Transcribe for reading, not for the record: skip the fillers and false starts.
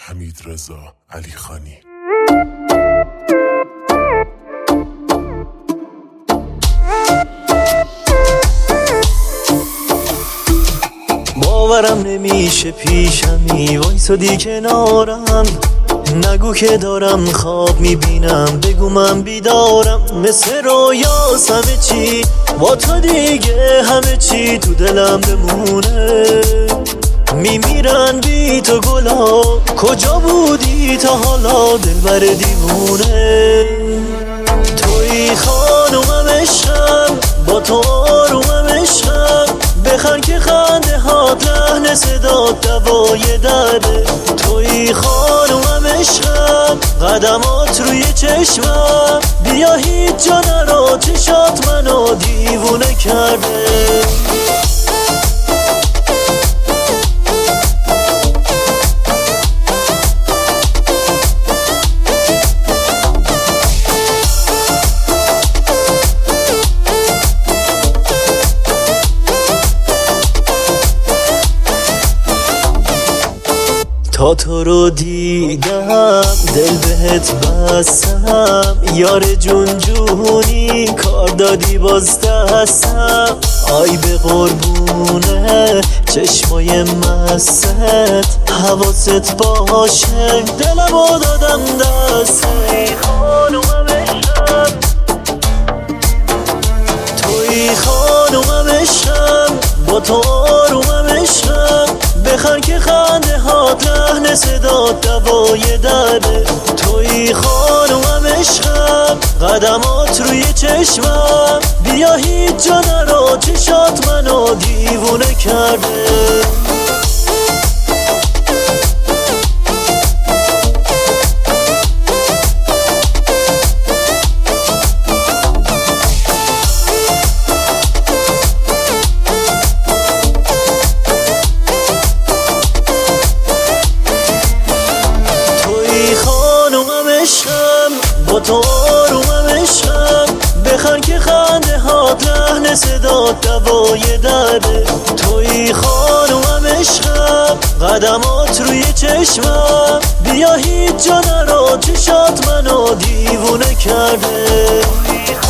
حمیدرضا علیخانی. باورم نمیشه پیشمی وایسادی کنارم، نگو که دارم خواب میبینم، بگو من بیدارم. مثل رویاست همه چی با تو دیگه، همه چی تو دلم بمونه. میمیرن بی تو گلا، کجا بودی تا حالا دلبر دیوونه؟ توی خانومم عشقم، با تو آرومم عشقم، بخند که خنده هات لحن صدات دوای درده. توی خانومم عشقم، قدمات روی چشمم، بیا هیچ جا نرو، چشات منو دیوونه کرده. تا تو رو دیدم دل بهت بستم، یار جون جونی کار دادی باز دستم. آی به قربونه چشمای مست، حواست باشه دلمو دادم دست. توی خانومم عشقم، توی خانومم عشقم، با تو آرومم عشقم، بخند که خنده هات لحن صدات دوای درده. توی خانومم عشقم، قدمات روی چشمم، بیا هیچ جا نرو، چشات منو دیوونه کرده. با تو آرومم عشقم، بخند که خنده هات لحن صدات دوای درده. توی خانومم عشقم، قدمات روی چشمم، بیا هیچ جا نرو، چشات منو دیوونه کرده.